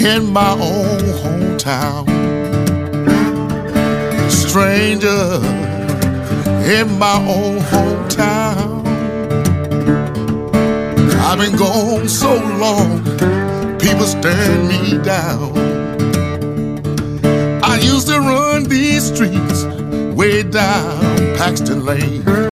in my own hometown. Stranger in my own hometown. I've been gone so long, people stare me down. I used to run these streets way down Paxton Lane.